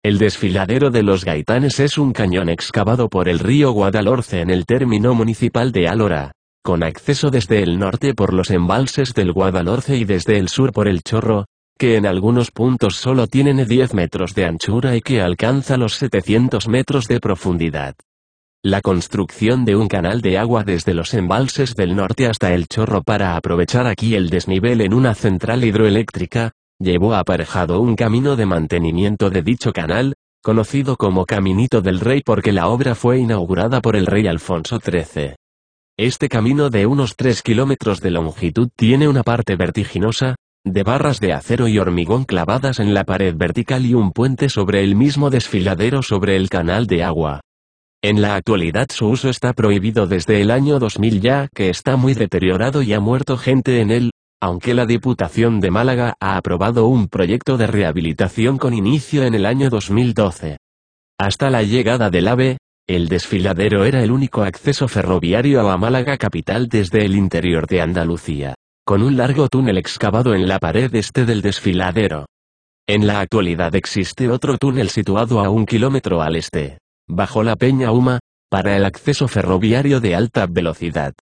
El desfiladero de los Gaitanes es un cañón excavado por el río Guadalhorce en el término municipal de Alhora, con acceso desde el norte por los embalses del Guadalhorce y desde el sur por el Chorro, que en algunos puntos solo tiene 10 metros de anchura y que alcanza los 700 metros de profundidad. La construcción de un canal de agua desde los embalses del norte hasta el Chorro para aprovechar aquí el desnivel en una central hidroeléctrica, llevó aparejado un camino de mantenimiento de dicho canal, conocido como Caminito del Rey porque la obra fue inaugurada por el rey Alfonso XIII. Este camino de unos 3 kilómetros de longitud tiene una parte vertiginosa, de barras de acero y hormigón clavadas en la pared vertical y un puente sobre el mismo desfiladero sobre el canal de agua. En la actualidad su uso está prohibido desde el año 2000 ya que está muy deteriorado y ha muerto gente en él, aunque la Diputación de Málaga ha aprobado un proyecto de rehabilitación con inicio en el año 2012. Hasta la llegada del AVE, el desfiladero era el único acceso ferroviario a Málaga capital desde el interior de Andalucía, con un largo túnel excavado en la pared este del desfiladero. En la actualidad existe otro túnel situado a 1 kilómetro al este, bajo la Peña Uma, para el acceso ferroviario de alta velocidad.